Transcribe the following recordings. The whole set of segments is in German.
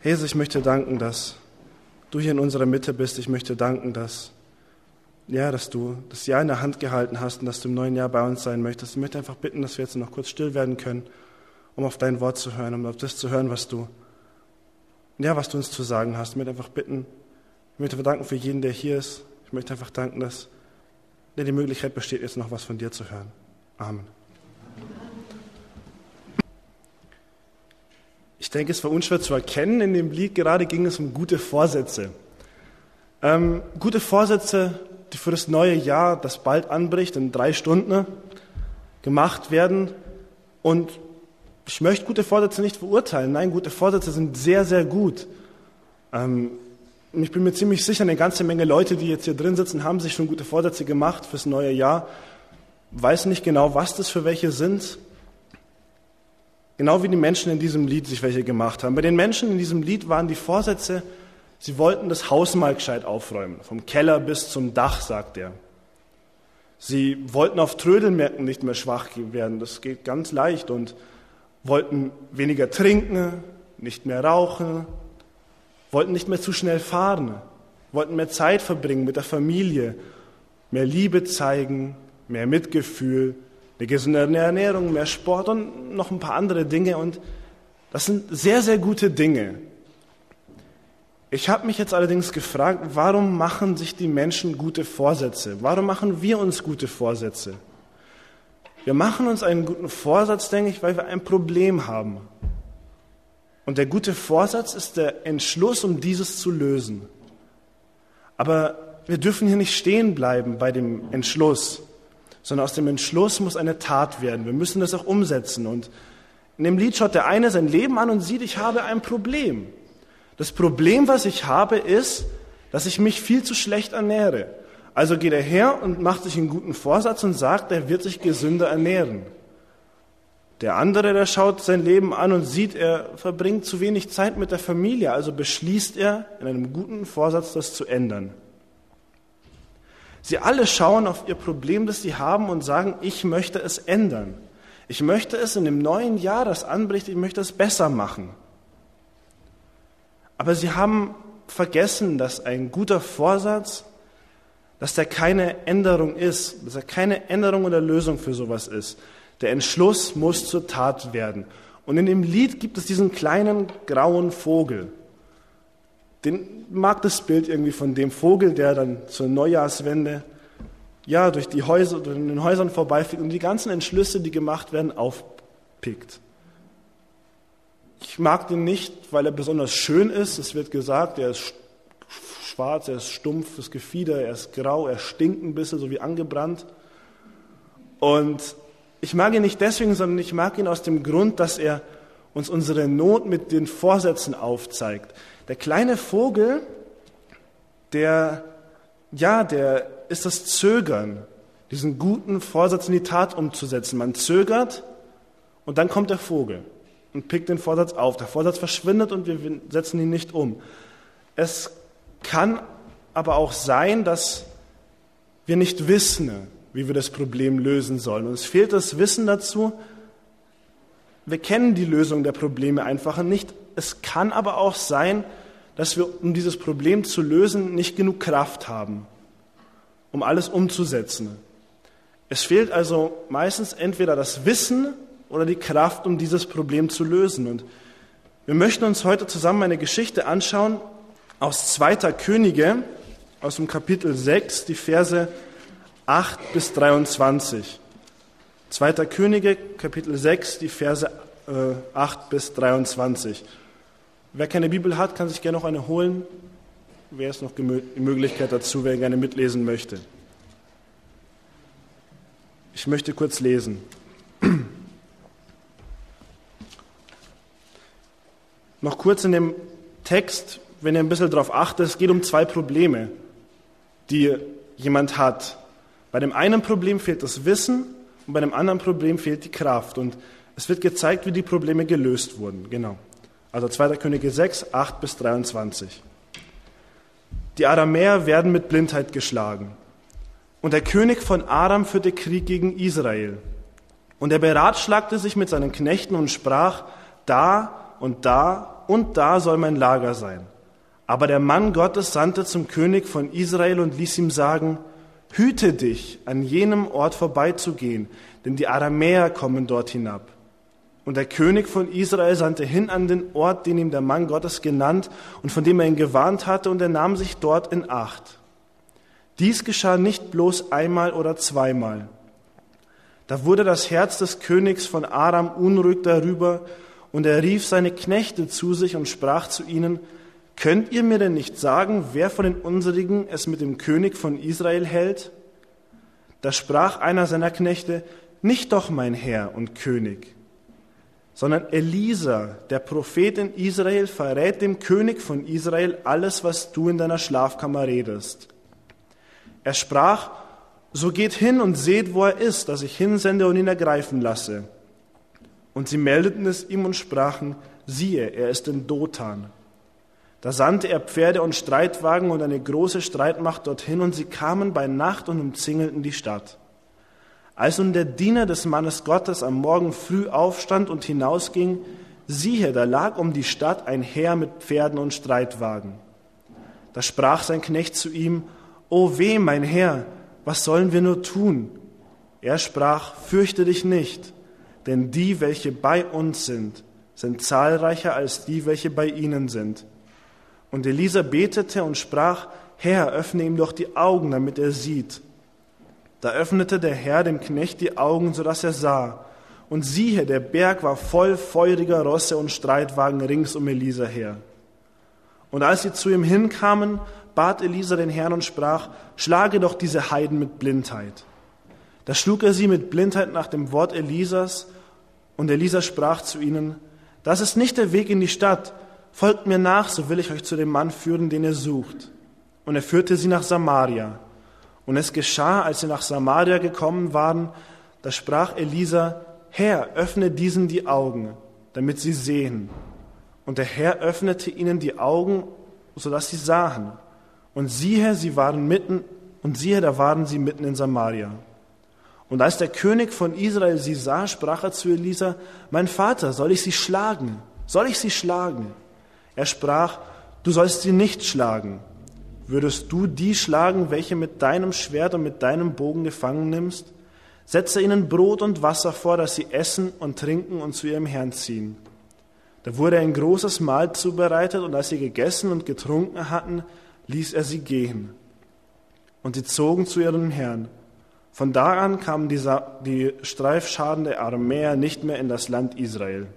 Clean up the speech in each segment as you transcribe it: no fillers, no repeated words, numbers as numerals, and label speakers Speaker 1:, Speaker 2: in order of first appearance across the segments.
Speaker 1: Jesus, ich möchte danken, dass du hier in unserer Mitte bist. Ich möchte danken, dass du das Jahr in der Hand gehalten hast und dass du im neuen Jahr bei uns sein möchtest. Ich möchte einfach bitten, dass wir jetzt noch kurz still werden können, um auf dein Wort zu hören, um auf das zu hören, was du uns zu sagen hast. Ich möchte einfach bitten, ich möchte danken für jeden, der hier ist. Ich möchte einfach danken, dass die Möglichkeit besteht, jetzt noch was von dir zu hören. Amen. Ich denke, es war unschwer zu erkennen, in dem Lied gerade ging es um gute Vorsätze. Gute Vorsätze, die für das neue Jahr, das bald anbricht, in 3 Stunden gemacht werden. Und ich möchte gute Vorsätze nicht verurteilen. Nein, gute Vorsätze sind sehr, sehr gut. Ich bin mir ziemlich sicher, eine ganze Menge Leute, die jetzt hier drin sitzen, haben sich schon gute Vorsätze gemacht fürs neue Jahr. Weiß nicht genau, was das für welche sind. Genau wie die Menschen in diesem Lied sich welche gemacht haben. Bei den Menschen in diesem Lied waren die Vorsätze, sie wollten das Haus mal gescheit aufräumen. Vom Keller bis zum Dach, sagt er. Sie wollten auf Trödelmärkten nicht mehr schwach werden. Das geht ganz leicht. Und wollten weniger trinken, nicht mehr rauchen, wollten nicht mehr zu schnell fahren, wollten mehr Zeit verbringen mit der Familie, mehr Liebe zeigen, mehr Mitgefühl, eine gesunde Ernährung, mehr Sport und noch ein paar andere Dinge. Und das sind sehr, sehr gute Dinge. Ich habe mich jetzt allerdings gefragt, warum machen sich die Menschen gute Vorsätze? Warum machen wir uns gute Vorsätze? Wir machen uns einen guten Vorsatz, denke ich, weil wir ein Problem haben. Und der gute Vorsatz ist der Entschluss, um dieses zu lösen. Aber wir dürfen hier nicht stehen bleiben bei dem Entschluss, sondern aus dem Entschluss muss eine Tat werden. Wir müssen das auch umsetzen. Und in dem Lied schaut der eine sein Leben an und sieht, ich habe ein Problem. Das Problem, was ich habe, ist, dass ich mich viel zu schlecht ernähre. Also geht er her und macht sich einen guten Vorsatz und sagt, er wird sich gesünder ernähren. Der andere, der schaut sein Leben an und sieht, er verbringt zu wenig Zeit mit der Familie. Also beschließt er, in einem guten Vorsatz das zu ändern. Sie alle schauen auf ihr Problem, das sie haben und sagen, ich möchte es ändern. Ich möchte es in dem neuen Jahr, das anbricht, ich möchte es besser machen. Aber sie haben vergessen, dass ein guter Vorsatz, dass der keine Änderung ist, dass er keine Änderung oder Lösung für sowas ist. Der Entschluss muss zur Tat werden. Und in dem Lied gibt es diesen kleinen grauen Vogel. Den mag das Bild irgendwie von dem Vogel, der dann zur Neujahrswende durch die Häuser, durch den Häusern vorbeifliegt und die ganzen Entschlüsse, die gemacht werden, aufpickt. Ich mag den nicht, weil er besonders schön ist. Es wird gesagt, er ist schwarz, er ist stumpf, das Gefieder, er ist grau, er stinkt ein bisschen, so wie angebrannt. Und ich mag ihn nicht deswegen, sondern ich mag ihn aus dem Grund, dass er uns unsere Not mit den Vorsätzen aufzeigt. Der kleine Vogel, der ist das Zögern, diesen guten Vorsatz in die Tat umzusetzen. Man zögert und dann kommt der Vogel und pickt den Vorsatz auf. Der Vorsatz verschwindet und wir setzen ihn nicht um. Es kann aber auch sein, dass wir nicht wissen, wie wir das Problem lösen sollen. Und es fehlt das Wissen dazu. Wir kennen die Lösung der Probleme einfach nicht. Es kann aber auch sein, dass wir, um dieses Problem zu lösen, nicht genug Kraft haben, um alles umzusetzen. Es fehlt also meistens entweder das Wissen oder die Kraft, um dieses Problem zu lösen. Und wir möchten uns heute zusammen eine Geschichte anschauen aus 2. Könige, aus dem Kapitel 6, die Verse 8 bis 23. 2. Könige, Kapitel 6, die Verse 8 bis 23. Wer keine Bibel hat, kann sich gerne noch eine holen. Wer ist noch die Möglichkeit dazu, wer gerne mitlesen möchte? Ich möchte kurz lesen. Noch kurz in dem Text, wenn ihr ein bisschen darauf achtet, es geht um 2 Probleme, die jemand hat. Bei dem einen Problem fehlt das Wissen und bei dem anderen Problem fehlt die Kraft. Und es wird gezeigt, wie die Probleme gelöst wurden. Genau. Also 2. Könige 6, 8 bis 23. Die Aramäer werden mit Blindheit geschlagen. Und der König von Aram führte Krieg gegen Israel. Und er beratschlagte sich mit seinen Knechten und sprach, da und da soll mein Lager sein. Aber der Mann Gottes sandte zum König von Israel und ließ ihm sagen, hüte dich, an jenem Ort vorbeizugehen, denn die Aramäer kommen dort hinab. Und der König von Israel sandte hin an den Ort, den ihm der Mann Gottes genannt und von dem er ihn gewarnt hatte, und er nahm sich dort in Acht. Dies geschah nicht bloß einmal oder zweimal. Da wurde das Herz des Königs von Aram unruhig darüber, und er rief seine Knechte zu sich und sprach zu ihnen, könnt ihr mir denn nicht sagen, wer von den unsrigen es mit dem König von Israel hält? Da sprach einer seiner Knechte, nicht doch mein Herr und König, sondern Elisa, der Prophet in Israel, verrät dem König von Israel alles, was du in deiner Schlafkammer redest. Er sprach, so geht hin und seht, wo er ist, dass ich hinsende und ihn ergreifen lasse. Und sie meldeten es ihm und sprachen, siehe, er ist in Dothan. Da sandte er Pferde und Streitwagen und eine große Streitmacht dorthin, und sie kamen bei Nacht und umzingelten die Stadt. Als nun der Diener des Mannes Gottes am Morgen früh aufstand und hinausging, siehe, da lag um die Stadt ein Heer mit Pferden und Streitwagen. Da sprach sein Knecht zu ihm, O weh, mein Herr, was sollen wir nur tun? Er sprach, fürchte dich nicht, denn die, welche bei uns sind zahlreicher als die, welche bei ihnen sind. Und Elisa betete und sprach, Herr, öffne ihm doch die Augen, damit er sieht. Da öffnete der Herr dem Knecht die Augen, so dass er sah. Und siehe, der Berg war voll feuriger Rosse und Streitwagen rings um Elisa her. Und als sie zu ihm hinkamen, bat Elisa den Herrn und sprach, schlage doch diese Heiden mit Blindheit. Da schlug er sie mit Blindheit nach dem Wort Elisas, und Elisa sprach zu ihnen, das ist nicht der Weg in die Stadt, folgt mir nach, so will ich euch zu dem Mann führen, den ihr sucht. Und er führte sie nach Samaria. Und es geschah, als sie nach Samaria gekommen waren, da sprach Elisa, Herr, öffne diesen die Augen, damit sie sehen. Und der Herr öffnete ihnen die Augen, sodass sie sahen. Und siehe, da waren sie mitten in Samaria. Und als der König von Israel sie sah, sprach er zu Elisa, mein Vater, soll ich sie schlagen? Soll ich sie schlagen? Er sprach, du sollst sie nicht schlagen. Würdest du die schlagen, welche mit deinem Schwert und mit deinem Bogen gefangen nimmst? Setze ihnen Brot und Wasser vor, dass sie essen und trinken und zu ihrem Herrn ziehen. Da wurde ein großes Mahl zubereitet, und als sie gegessen und getrunken hatten, ließ er sie gehen. Und sie zogen zu ihrem Herrn. Von da an kamen die Streifscharen der Aramäer nicht mehr in das Land Israel.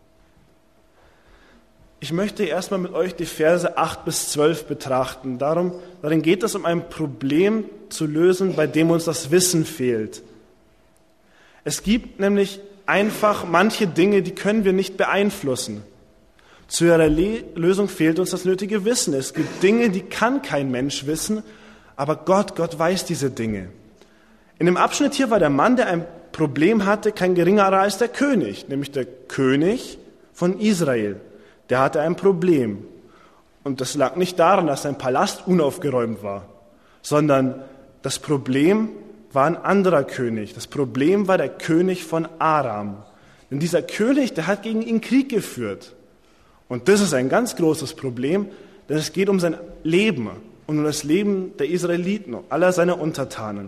Speaker 1: Ich möchte erstmal mit euch die Verse 8 bis 12 betrachten. Darin geht es um ein Problem zu lösen, bei dem uns das Wissen fehlt. Es gibt nämlich einfach manche Dinge, die können wir nicht beeinflussen. Zu ihrer Lösung fehlt uns das nötige Wissen. Es gibt Dinge, die kann kein Mensch wissen, aber Gott weiß diese Dinge. In dem Abschnitt hier war der Mann, der ein Problem hatte, kein geringerer als der König, nämlich der König von Israel. Der hatte ein Problem. Und das lag nicht daran, dass sein Palast unaufgeräumt war, sondern das Problem war ein anderer König. Das Problem war der König von Aram. Denn dieser König, der hat gegen ihn Krieg geführt. Und das ist ein ganz großes Problem, denn es geht um sein Leben und um das Leben der Israeliten, aller seiner Untertanen.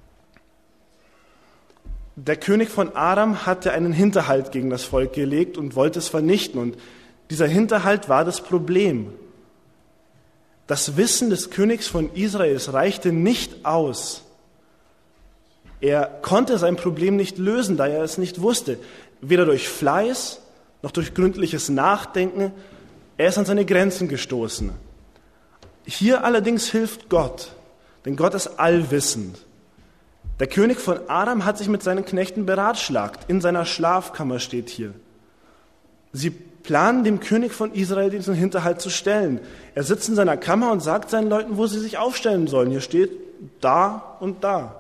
Speaker 1: Der König von Aram hatte einen Hinterhalt gegen das Volk gelegt und wollte es vernichten. Und dieser Hinterhalt war das Problem. Das Wissen des Königs von Israels reichte nicht aus. Er konnte sein Problem nicht lösen, da er es nicht wusste. Weder durch Fleiß noch durch gründliches Nachdenken. Er ist an seine Grenzen gestoßen. Hier allerdings hilft Gott, denn Gott ist allwissend. Der König von Aram hat sich mit seinen Knechten beratschlagt. In seiner Schlafkammer steht hier. Sie planen, dem König von Israel diesen Hinterhalt zu stellen. Er sitzt in seiner Kammer und sagt seinen Leuten, wo sie sich aufstellen sollen. Hier steht da und da.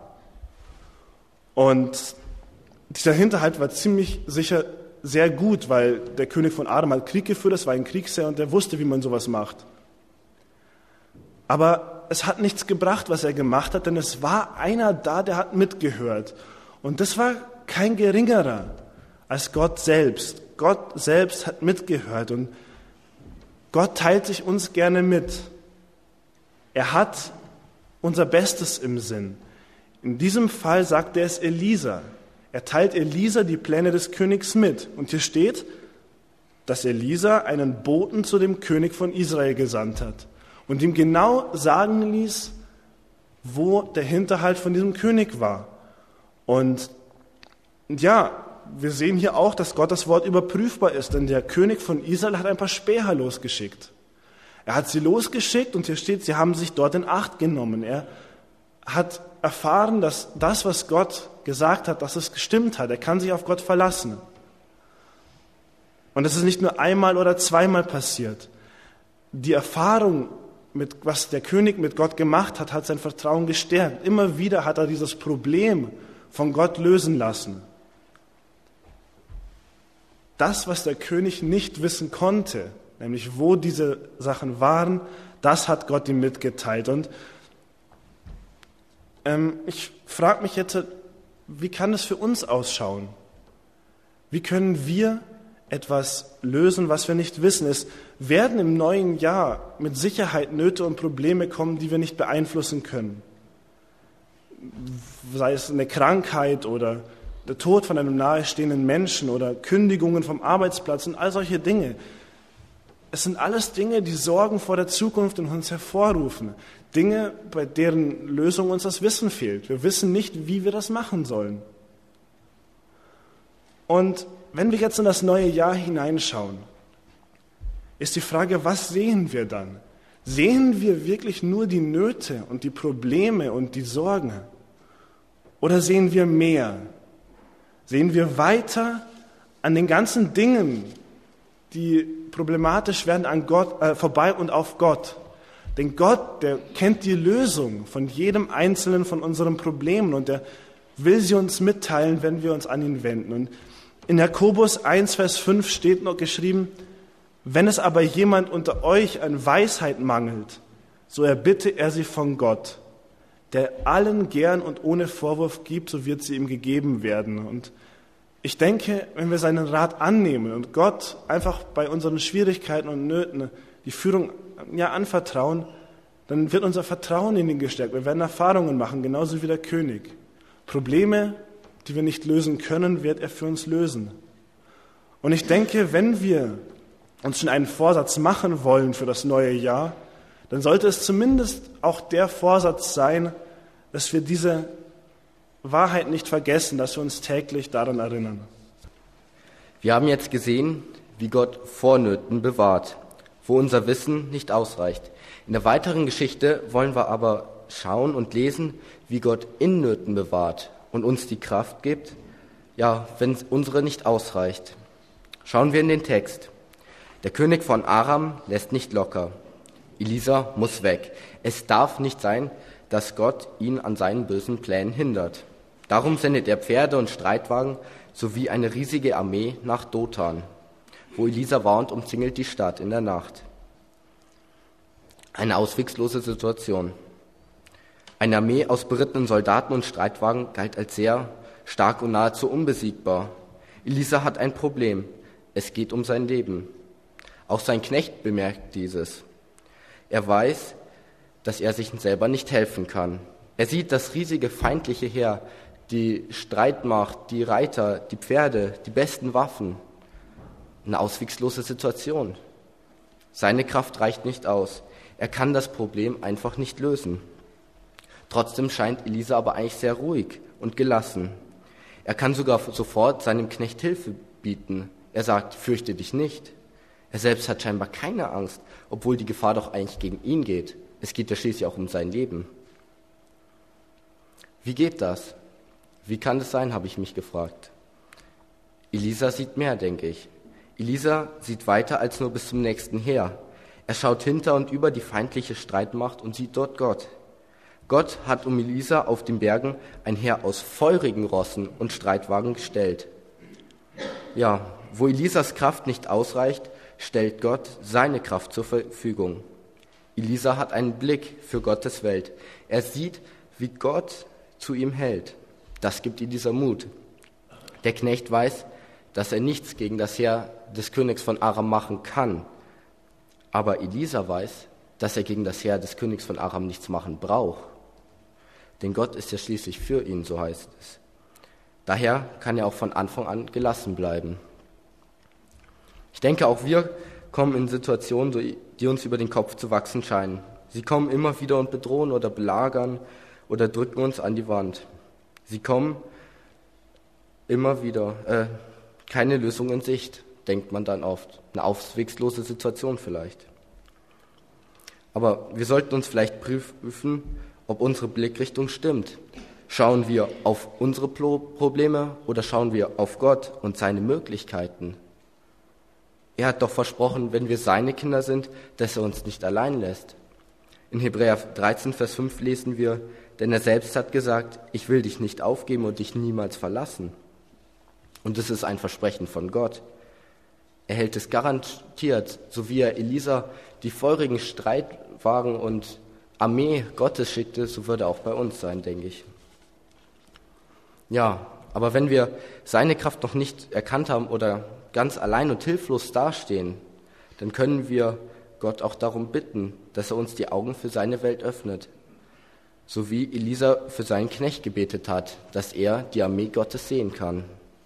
Speaker 1: Und dieser Hinterhalt war ziemlich sicher sehr gut, weil der König von Aram hat Krieg geführt, das war ein Kriegsherr und der wusste, wie man sowas macht. Aber es hat nichts gebracht, was er gemacht hat, denn es war einer da, der hat mitgehört. Und das war kein geringerer als Gott selbst. Gott selbst hat mitgehört und Gott teilt sich uns gerne mit. Er hat unser Bestes im Sinn. In diesem Fall sagt er es Elisa. Er teilt Elisa die Pläne des Königs mit. Und hier steht, dass Elisa einen Boten zu dem König von Israel gesandt hat und ihm genau sagen ließ, wo der Hinterhalt von diesem König war. Und ja, wir sehen hier auch, dass Gottes Wort überprüfbar ist, denn der König von Israel hat ein paar Späher losgeschickt. Er hat sie losgeschickt und hier steht, sie haben sich dort in Acht genommen. Er hat erfahren, dass das, was Gott gesagt hat, dass es gestimmt hat. Er kann sich auf Gott verlassen. Und das ist nicht nur einmal oder zweimal passiert. Die Erfahrung, was der König mit Gott gemacht hat, hat sein Vertrauen gestärkt. Immer wieder hat er dieses Problem von Gott lösen lassen. Das, was der König nicht wissen konnte, nämlich wo diese Sachen waren, das hat Gott ihm mitgeteilt. Und ich frage mich jetzt, wie kann es für uns ausschauen? Wie können wir etwas lösen, was wir nicht wissen? Es werden im neuen Jahr mit Sicherheit Nöte und Probleme kommen, die wir nicht beeinflussen können. Sei es eine Krankheit oder der Tod von einem nahestehenden Menschen oder Kündigungen vom Arbeitsplatz und all solche Dinge. Es sind alles Dinge, die Sorgen vor der Zukunft in uns hervorrufen. Dinge, bei deren Lösung uns das Wissen fehlt. Wir wissen nicht, wie wir das machen sollen. Und wenn wir jetzt in das neue Jahr hineinschauen, ist die Frage, was sehen wir dann? Sehen wir wirklich nur die Nöte und die Probleme und die Sorgen? Oder sehen wir mehr? Sehen wir weiter an den ganzen Dingen, die problematisch werden, an Gott, vorbei und auf Gott? Denn Gott, der kennt die Lösung von jedem einzelnen von unseren Problemen und der will sie uns mitteilen, wenn wir uns an ihn wenden. Und in Jakobus 1, Vers 5 steht noch geschrieben, wenn es aber jemand unter euch an Weisheit mangelt, so erbitte er sie von Gott, der allen gern und ohne Vorwurf gibt, so wird sie ihm gegeben werden. Und ich denke, wenn wir seinen Rat annehmen und Gott einfach bei unseren Schwierigkeiten und Nöten die Führung anvertrauen, dann wird unser Vertrauen in ihn gestärkt. Wir werden Erfahrungen machen, genauso wie der König. Probleme, die wir nicht lösen können, wird er für uns lösen. Und ich denke, wenn wir uns schon einen Vorsatz machen wollen für das neue Jahr, dann sollte es zumindest auch der Vorsatz sein, dass wir diese Wahrheit nicht vergessen, dass wir uns täglich daran erinnern.
Speaker 2: Wir haben jetzt gesehen, wie Gott vor Nöten bewahrt, wo unser Wissen nicht ausreicht. In der weiteren Geschichte wollen wir aber schauen und lesen, wie Gott in Nöten bewahrt und uns die Kraft gibt, wenn unsere nicht ausreicht. Schauen wir in den Text. Der König von Aram lässt nicht locker. Elisa muss weg. Es darf nicht sein, dass Gott ihn an seinen bösen Plänen hindert. Darum sendet er Pferde und Streitwagen sowie eine riesige Armee nach Dothan, wo Elisa war und umzingelt die Stadt in der Nacht. Eine auswegslose Situation. Eine Armee aus berittenen Soldaten und Streitwagen galt als sehr stark und nahezu unbesiegbar. Elisa hat ein Problem. Es geht um sein Leben. Auch sein Knecht bemerkt dieses. Er weiß, dass er sich selber nicht helfen kann. Er sieht das riesige feindliche Heer, die Streitmacht, die Reiter, die Pferde, die besten Waffen. Eine auswegslose Situation. Seine Kraft reicht nicht aus. Er kann das Problem einfach nicht lösen. Trotzdem scheint Elisa aber eigentlich sehr ruhig und gelassen. Er kann sogar sofort seinem Knecht Hilfe bieten. Er sagt, fürchte dich nicht. Er selbst hat scheinbar keine Angst, obwohl die Gefahr doch eigentlich gegen ihn geht. Es geht ja schließlich auch um sein Leben. Wie geht das? Wie kann das sein, habe ich mich gefragt. Elisa sieht mehr, denke ich. Elisa sieht weiter als nur bis zum nächsten Heer. Er schaut hinter und über die feindliche Streitmacht und sieht dort Gott. Gott hat um Elisa auf den Bergen ein Heer aus feurigen Rossen und Streitwagen gestellt. Ja, wo Elisas Kraft nicht ausreicht, stellt Gott seine Kraft zur Verfügung. Elisa hat einen Blick für Gottes Welt. Er sieht, wie Gott zu ihm hält. Das gibt Elisa Mut. Der Knecht weiß, dass er nichts gegen das Heer des Königs von Aram machen kann. Aber Elisa weiß, dass er gegen das Heer des Königs von Aram nichts machen braucht. Denn Gott ist ja schließlich für ihn, so heißt es. Daher kann er auch von Anfang an gelassen bleiben. Ich denke, auch wir kommen in Situationen, die uns über den Kopf zu wachsen scheinen. Sie kommen immer wieder und bedrohen oder belagern oder drücken uns an die Wand. Sie kommen immer wieder, keine Lösung in Sicht, denkt man dann oft. Eine auswegslose Situation vielleicht. Aber wir sollten uns vielleicht prüfen, ob unsere Blickrichtung stimmt. Schauen wir auf unsere Probleme oder schauen wir auf Gott und seine Möglichkeiten? Er hat doch versprochen, wenn wir seine Kinder sind, dass er uns nicht allein lässt. In Hebräer 13, Vers 5 lesen wir, denn er selbst hat gesagt, ich will dich nicht aufgeben und dich niemals verlassen. Und es ist ein Versprechen von Gott. Er hält es garantiert, so wie er Elisa die feurigen Streitwagen und Armee Gottes schickte, so würde er auch bei uns sein, denke ich. Ja, aber wenn wir seine Kraft noch nicht erkannt haben oder ganz allein und hilflos dastehen, dann können wir Gott auch darum bitten, dass er uns die Augen für seine Welt öffnet. So wie Elisa für seinen Knecht gebetet hat, dass er die Armee Gottes sehen kann.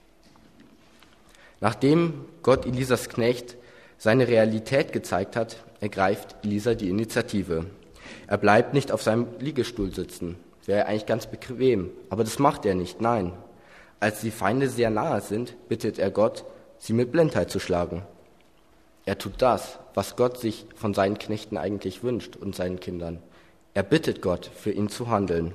Speaker 2: Nachdem Gott Elisas Knecht seine Realität gezeigt hat, ergreift Elisa die Initiative. Er bleibt nicht auf seinem Liegestuhl sitzen, wäre eigentlich ganz bequem, aber das macht er nicht, nein. Als die Feinde sehr nahe sind, bittet er Gott, sie mit Blindheit zu schlagen. Er tut das, was Gott sich von seinen Knechten eigentlich wünscht und seinen Kindern. Er bittet Gott, für ihn zu handeln.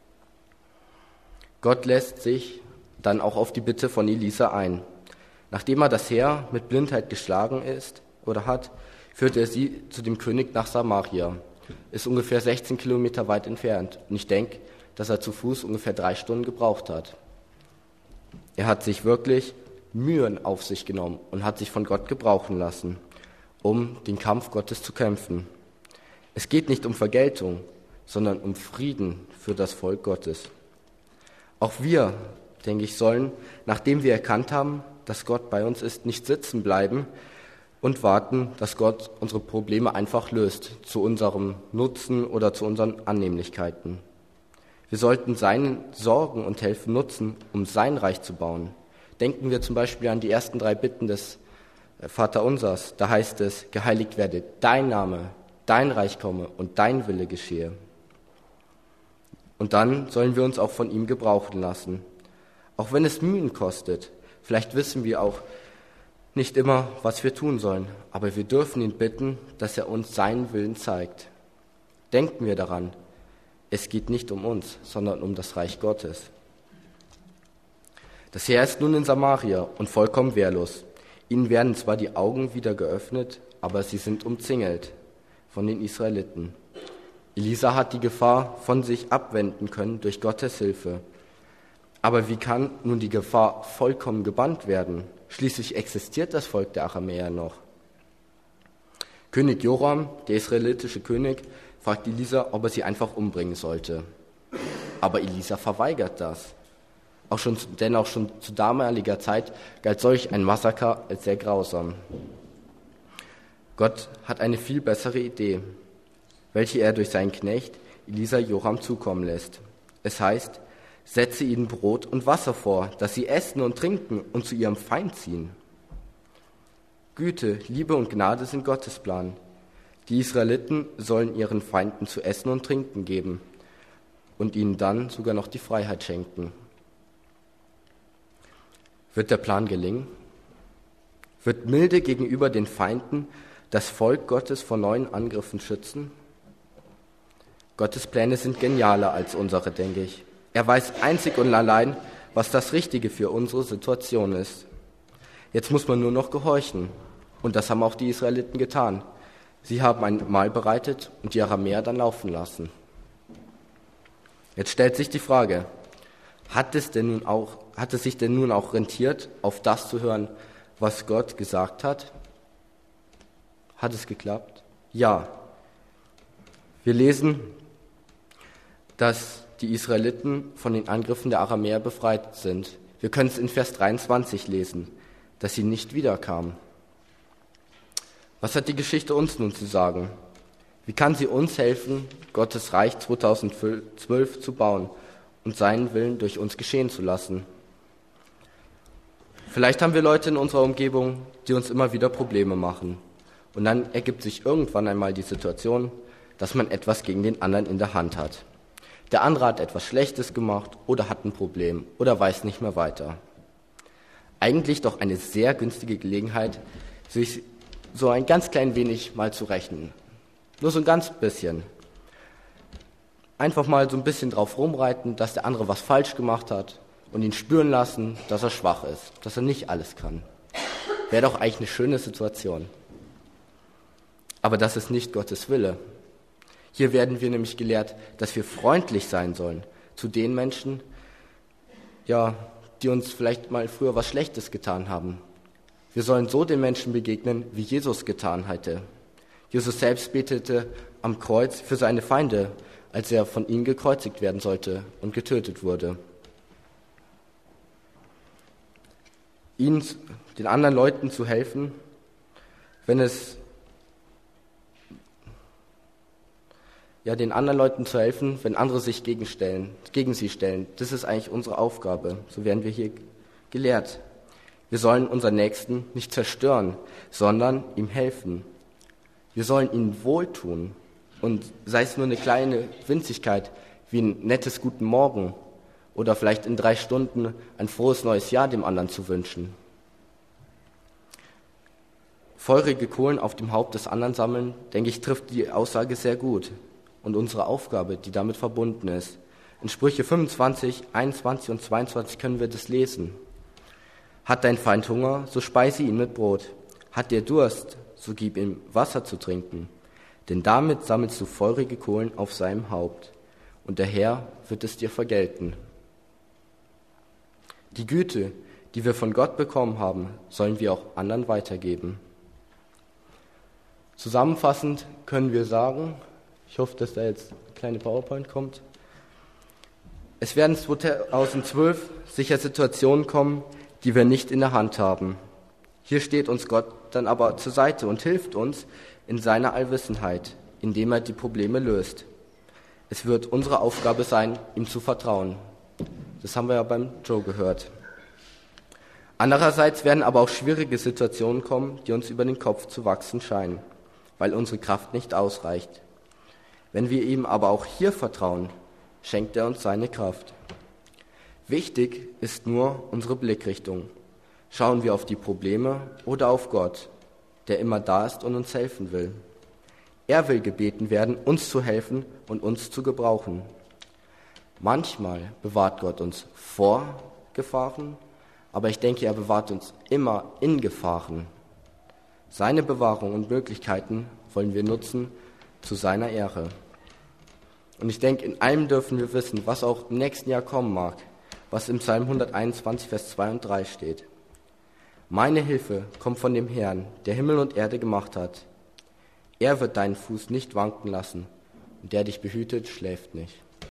Speaker 2: Gott lässt sich dann auch auf die Bitte von Elisa ein. Nachdem er das Heer mit Blindheit geschlagen ist oder hat, führt er sie zu dem König nach Samaria. Ist ungefähr 16 Kilometer weit entfernt. Und ich denke, dass er zu Fuß ungefähr 3 Stunden gebraucht hat. Er hat sich wirklich Mühen auf sich genommen und hat sich von Gott gebrauchen lassen, um den Kampf Gottes zu kämpfen. Es geht nicht um Vergeltung, sondern um Frieden für das Volk Gottes. Auch wir, denke ich, sollen, nachdem wir erkannt haben, dass Gott bei uns ist, nicht sitzen bleiben und warten, dass Gott unsere Probleme einfach löst, zu unserem Nutzen oder zu unseren Annehmlichkeiten. Wir sollten seine Sorgen und Helfen nutzen, um sein Reich zu bauen. Denken wir zum Beispiel an die ersten 3 Bitten des Vaterunsers. Da heißt es, geheiligt werde dein Name, dein Reich komme und dein Wille geschehe. Und dann sollen wir uns auch von ihm gebrauchen lassen. Auch wenn es Mühen kostet. Vielleicht wissen wir auch nicht immer, was wir tun sollen, aber wir dürfen ihn bitten, dass er uns seinen Willen zeigt. Denken wir daran, es geht nicht um uns, sondern um das Reich Gottes. Das Heer ist nun in Samaria und vollkommen wehrlos. Ihnen werden zwar die Augen wieder geöffnet, aber sie sind umzingelt von den Israeliten. Elisa hat die Gefahr von sich abwenden können durch Gottes Hilfe. Aber wie kann nun die Gefahr vollkommen gebannt werden? Schließlich existiert das Volk der Aramäer noch. König Joram, der israelitische König, fragt Elisa, ob er sie einfach umbringen sollte. Aber Elisa verweigert das. Denn auch schon zu damaliger Zeit galt solch ein Massaker als sehr grausam. Gott hat eine viel bessere Idee, welche er durch seinen Knecht Elisa Joram zukommen lässt. Es heißt, setze ihnen Brot und Wasser vor, dass sie essen und trinken und zu ihrem Feind ziehen. Güte, Liebe und Gnade sind Gottes Plan. Die Israeliten sollen ihren Feinden zu essen und trinken geben und ihnen dann sogar noch die Freiheit schenken. Wird der Plan gelingen? Wird Milde gegenüber den Feinden das Volk Gottes vor neuen Angriffen schützen? Gottes Pläne sind genialer als unsere, denke ich. Er weiß einzig und allein, was das Richtige für unsere Situation ist. Jetzt muss man nur noch gehorchen. Und das haben auch die Israeliten getan. Sie haben ein Mahl bereitet und die Aramäer dann laufen lassen. Jetzt stellt sich die Frage, hat es sich denn nun auch rentiert, auf das zu hören, was Gott gesagt hat? Hat es geklappt? Ja. Wir lesen, dass die Israeliten von den Angriffen der Aramäer befreit sind. Wir können es in Vers 23 lesen. dass sie nicht wiederkam. Was hat die Geschichte uns nun zu sagen? Wie kann sie uns helfen, Gottes Reich 2012 zu bauen und seinen Willen durch uns geschehen zu lassen? Vielleicht haben wir Leute in unserer Umgebung, die uns immer wieder Probleme machen. Und dann ergibt sich irgendwann einmal die Situation, dass man etwas gegen den anderen in der Hand hat. Der andere hat etwas Schlechtes gemacht oder hat ein Problem oder weiß nicht mehr weiter. Eigentlich doch eine sehr günstige Gelegenheit, sich so ein ganz klein wenig mal zu rächen. Nur so ein ganz bisschen. Einfach mal so ein bisschen drauf rumreiten, dass der andere was falsch gemacht hat und ihn spüren lassen, dass er schwach ist, dass er nicht alles kann. Wäre doch eigentlich eine schöne Situation. Aber das ist nicht Gottes Wille. Hier werden wir nämlich gelehrt, dass wir freundlich sein sollen zu den Menschen, die uns vielleicht mal früher was Schlechtes getan haben. Wir sollen so den Menschen begegnen, wie Jesus getan hatte. Jesus selbst betete am Kreuz für seine Feinde, als er von ihnen gekreuzigt werden sollte und getötet wurde. Den anderen Leuten zu helfen, den anderen Leuten zu helfen, wenn andere sich gegen sie stellen. Das ist eigentlich unsere Aufgabe. So werden wir hier gelehrt. Wir sollen unseren Nächsten nicht zerstören, sondern ihm helfen. Wir sollen ihnen wohltun. Und sei es nur eine kleine Winzigkeit, wie ein nettes Guten Morgen oder vielleicht in 3 Stunden ein frohes neues Jahr dem anderen zu wünschen. Feurige Kohlen auf dem Haupt des anderen sammeln, denke ich, trifft die Aussage sehr gut. Und unsere Aufgabe, die damit verbunden ist. In Sprüche 25, 21 und 22 können wir das lesen. Hat dein Feind Hunger, so speise ihn mit Brot. Hat der Durst, so gib ihm Wasser zu trinken. Denn damit sammelst du feurige Kohlen auf seinem Haupt. Und der Herr wird es dir vergelten. Die Güte, die wir von Gott bekommen haben, sollen wir auch anderen weitergeben. Zusammenfassend können wir sagen, ich hoffe, dass da jetzt eine kleine PowerPoint kommt. Es werden 2012 sicher Situationen kommen, die wir nicht in der Hand haben. Hier steht uns Gott dann aber zur Seite und hilft uns in seiner Allwissenheit, indem er die Probleme löst. Es wird unsere Aufgabe sein, ihm zu vertrauen. Das haben wir ja beim Joe gehört. Andererseits werden aber auch schwierige Situationen kommen, die uns über den Kopf zu wachsen scheinen, weil unsere Kraft nicht ausreicht. Wenn wir ihm aber auch hier vertrauen, schenkt er uns seine Kraft. Wichtig ist nur unsere Blickrichtung. Schauen wir auf die Probleme oder auf Gott, der immer da ist und uns helfen will. Er will gebeten werden, uns zu helfen und uns zu gebrauchen. Manchmal bewahrt Gott uns vor Gefahren, aber ich denke, er bewahrt uns immer in Gefahren. Seine Bewahrung und Möglichkeiten wollen wir nutzen zu seiner Ehre. Und ich denke, in allem dürfen wir wissen, was auch im nächsten Jahr kommen mag, was im Psalm 121, Vers 2 und 3 steht. Meine Hilfe kommt von dem Herrn, der Himmel und Erde gemacht hat. Er wird deinen Fuß nicht wanken lassen, und der dich behütet, schläft nicht.